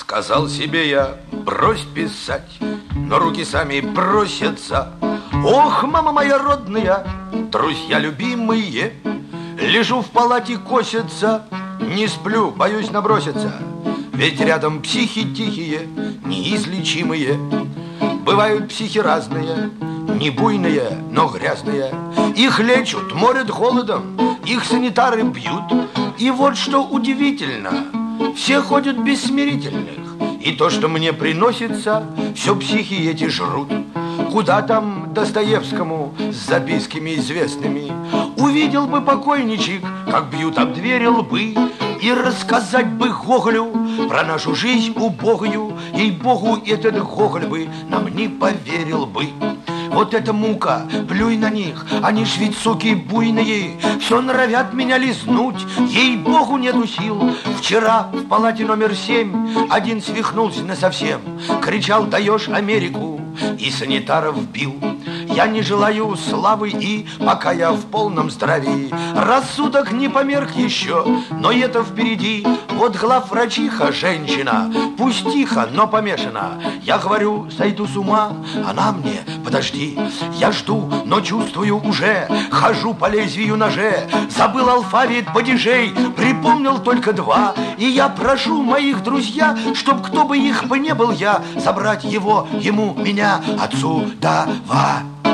Сказал себе я, брось писать, но руки сами просятся. Ох, мама моя родная, друзья любимые, лежу в палате, косятся, не сплю, боюсь наброситься. Ведь рядом психи тихие, неизлечимые. Бывают психи разные, не буйные, но грязные. Их лечат, морят холодом, их санитары бьют. И вот что удивительно, все ходят без смирительных, и то, что мне приносится, все психи эти жрут. Куда там Достоевскому с записками известными? Увидел бы покойничек, как бьют об двери лбы, и рассказать бы Гоголю про нашу жизнь убогую. Ей-богу, этот Гоголь бы нам не поверил бы. Вот эта мука, плюй на них, они ж ведь суки буйные, все норовят меня лизнуть, ей-богу, нету сил. Вчера в палате номер 7 один свихнулся насовсем, кричал: даешь Америку, и санитаров бил. Я не желаю славы, и пока я в полном здравии, рассудок не померк еще, но это впереди. Вот главврачиха женщина, пусть тихо, но помешана. Я говорю, сойду с ума, она мне: подожди. Я жду, но чувствую уже, хожу по лезвию ноже. Забыл алфавит падежей, припомнил только 2. И я прошу моих друзья, чтоб кто бы их бы не был я, забрать его, ему, меня отсюда.